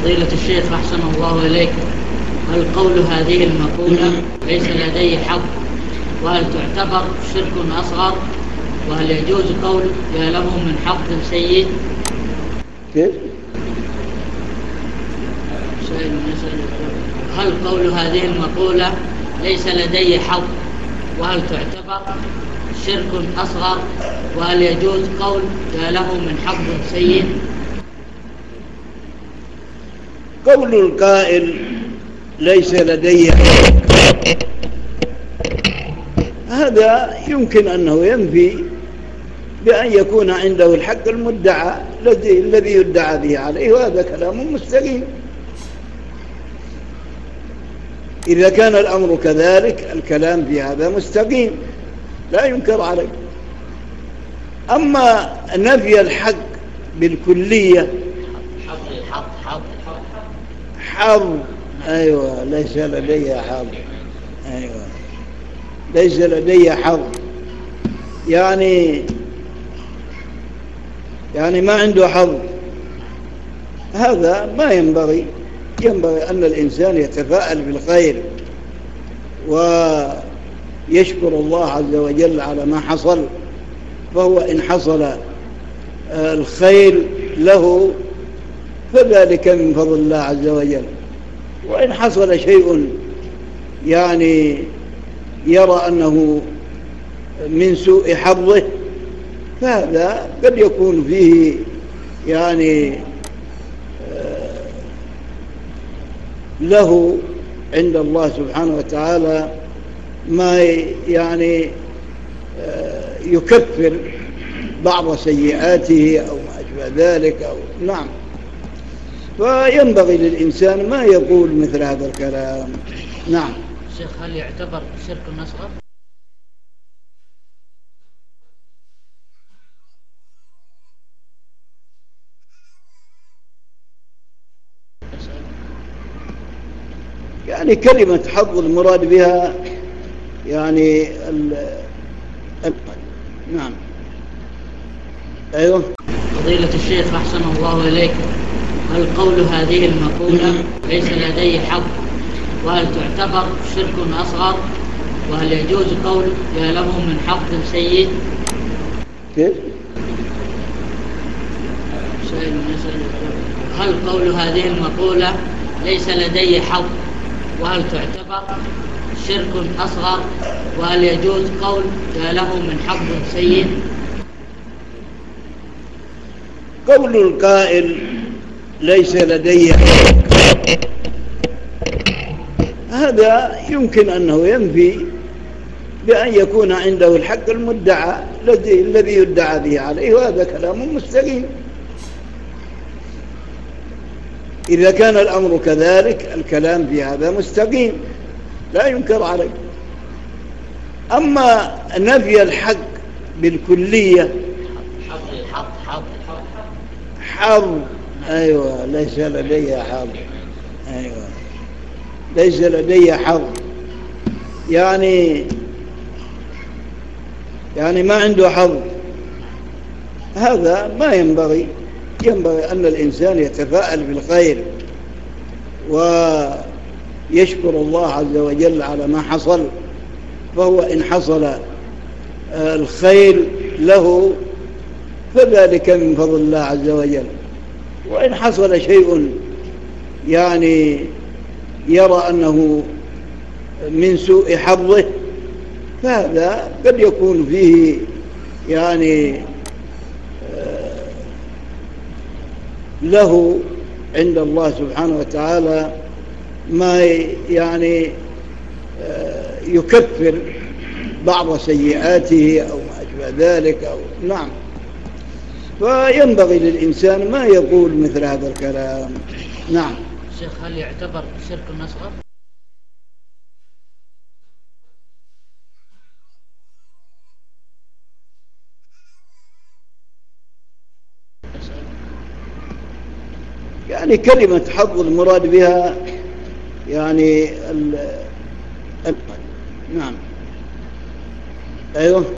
فضيلة الشيخ أحسن الله إليك، هل قول هذه المقولة ليس لدي حظ وهل تعتبر شرك أصغر؟ وهل يجوز قول يا له من حظ سيء؟ كيف؟ هل قول هذه المقولة ليس لدي حظ وهل تعتبر شرك أصغر؟ وهل يجوز قول يا له من حظ سيء؟ قول القائل ليس لدي حظ هذا يمكن أنه ينفي بأن يكون عنده الحق المدعى الذي يدعى به عليه، وهذا كلام مستقيم. إذا كان الأمر كذلك الكلام في هذا مستقيم لا ينكر عليه. أما نفي الحق بالكلية حظ أيوة ليس لدي حظ، أيوة ليس لدي حظ يعني ما عنده حظ، هذا ما ينبغي أن الإنسان يتفاءل بالخير ويشكر الله عز وجل على ما حصل، فهو إن حصل الخير له فذلك من فضل الله عز وجل، وإن حصل شيء يعني يرى أنه من سوء حظه فهذا قد يكون فيه يعني له عند الله سبحانه وتعالى ما يعني يكفر بعض سيئاته أو ما أشبه ذلك أو نعم، فينبغي للإنسان ما يقول مثل هذا الكلام. نعم. شيخ، هل يعتبر شرك أصغر؟ يعني كلمة حظ المراد بها يعني نعم. أيوة. فضيلة الشيخ أحسن الله إليك، هل قول هذه المقولة ليس لدي حظ وهل تعتبر شرك أصغر؟ وهل يجوز قول يا له من حظ سيء؟ كيف؟ هل قول هذه المقولة ليس لدي حظ وهل تعتبر شرك أصغر؟ وهل يجوز قول يا له من حظ سيء؟ قول القائل ليس لدي حظ هذا يمكن أنه ينفي بأن يكون عنده الحق المدعى الذي يدعى به عليه، وهذا كلام مستقيم. إذا كان الأمر كذلك الكلام في هذا مستقيم لا ينكر عليه. أما نفي الحق بالكلية حظ أيوة ليس لدي حظ، أيوة ليس لدي حظ يعني ما عنده حظ، هذا ما ينبغي أن الإنسان يتفاءل بالخير ويشكر الله عز وجل على ما حصل، فهو إن حصل الخير له فذلك من فضل الله عز وجل، وإن حصل شيء يعني يرى أنه من سوء حظه فهذا قد يكون فيه يعني له عند الله سبحانه وتعالى ما يعني يكفر بعض سيئاته أو ما أشبه ذلك أو نعم، فينبغي للإنسان ما يقول مثل هذا الكلام. نعم. شيخ، هل يعتبر شرك أصغر؟ يعني كلمة حظ المراد بها يعني نعم. أيوة.